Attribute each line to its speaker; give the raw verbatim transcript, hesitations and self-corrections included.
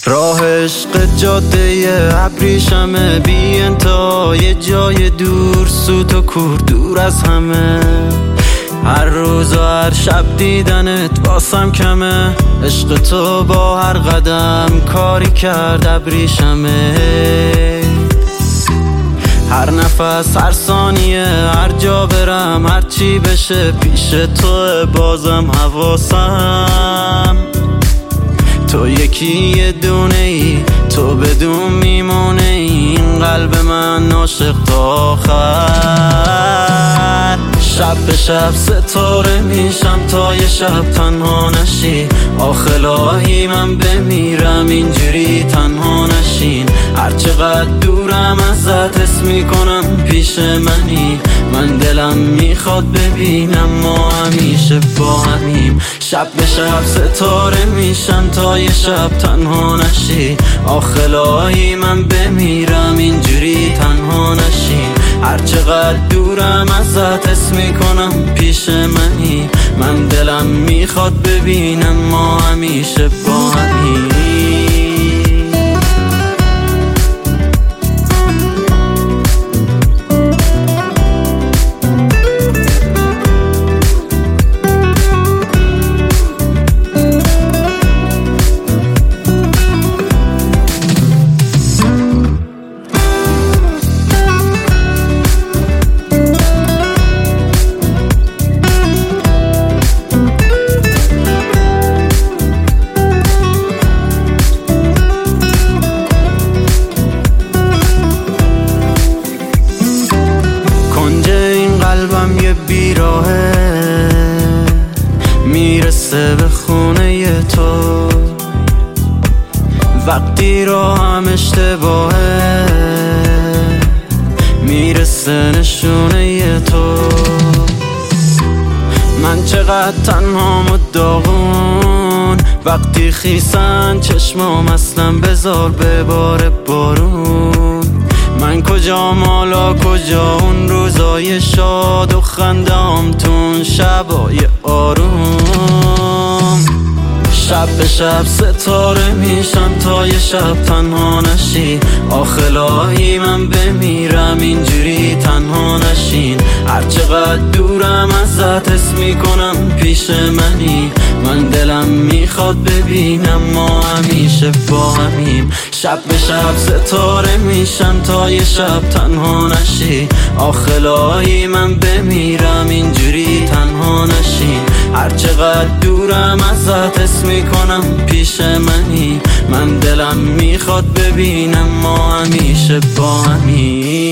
Speaker 1: راه عشق جاده ابریشمه، بی انتها یه جای دور، سوت و کور دور از همه. هر روز و هر شب دیدنت واسم کمه، عشق تو با هر قدم کاری کرد ابریشمه. هر نفس هر ثانیه هر جا برم هر چی بشه پیش تو بازم حواسم. تو یکی یه دونه ای، تو بدون میمونه این قلب من عاشق تا آخر. شب به شب ستاره میشم تا یه شب تنها نشی. آخه الهی من بمیرم اینجوری تنها نشین. هر چقدر دورم ازت حس میکنم پیش منی. من دلم میخواد ببینم ما همیشه با همیم. شب به شب ستاره میشم تا یه شب تنها نشی. آخه الهی من بمیرم اینجوری تنها نشین. هر چقدر دورم ازت حس میکنم پیش منی. من دلم میخواد ببینم ما همیشه با همیم. قلبم یه بیراهه میرسه به خونه تو. وقتی راهم اشتباهه میرسه نشونه تو. من چقدر تنها و داغون وقتی خیسن چشمام اصلا بذار بباره بارون. من کجا مالا کجا اون روزای شاد و خندم تون شبای آروم. شب به شب ستاره میشم تا یه شب تنها نشی. آخه الهی من بمیرم اینجوری تنها نشین. هر چقدر دورم ازت حس میکنم پیش منی. من دلم میخواد ببینم ما همیشه با همیم. شب به شب ستاره میشم تا یه شب تنها نشی. آخه الهی من بمیرم اینجوری تنها نشین. هر چقدر دورم ازت حس میکنم پیش منی. من دلم میخواد ببینم ما همیشه با همیم.